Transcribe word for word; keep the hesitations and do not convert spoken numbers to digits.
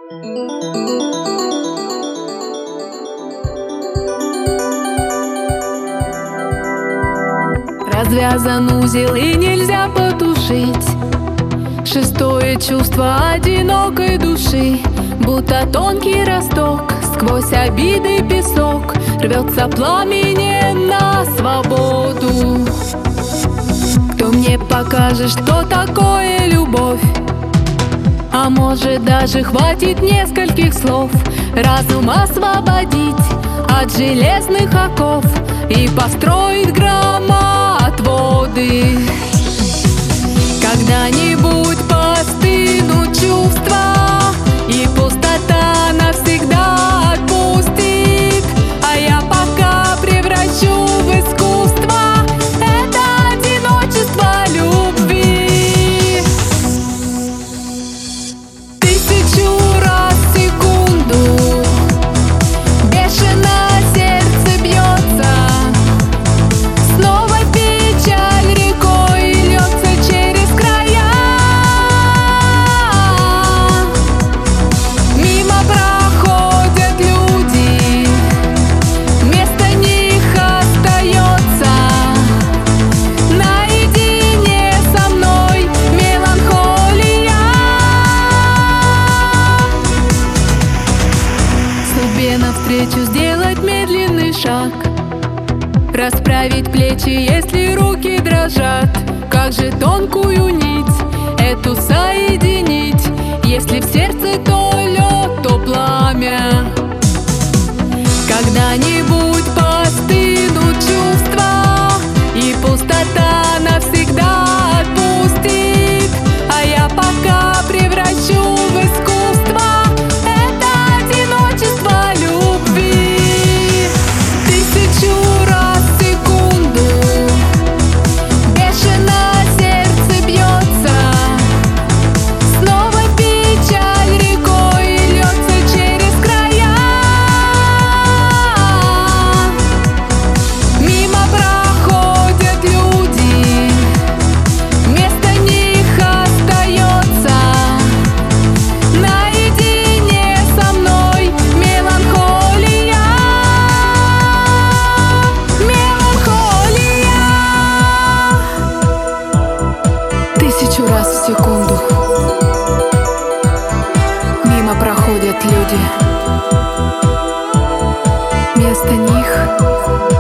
Развязан узел и нельзя потушить шестое чувство одинокой души, будто тонкий росток сквозь обиды песок рвется пламенем на свободу. Кто мне покажет, что такое любовь? А может, даже хватит нескольких слов разум освободить от железных оков и построить громоотводы. Когда-нибудь постынут чувства, и пустота навсегда отпустит, а я пока превращу в искусство это одиночество любви. Тысячу раз в секунду бешено сердце бьется, снова печаль рекой льется через края. Мимо проходят люди, вместо них остается наедине со мной меланхолия. Судьбе навстречу сделать медленный шаг, расправить плечи, если руки дрожат. Как же тонкую нить эту соединить, если в сердце то лед, то пламя. Когда-нибудь постынут чувства, и пустота навсегда отпустит, а я пока превращу в искусство это одиночество любви. Тысячу раз в секунду бешено сердце бьется, снова печаль рекой льется через края. Мимо проходят люди, вместо них остается наедине со мной меланхолия. Меланхолия. Тысячу раз в секунду мимо проходят люди, вместо них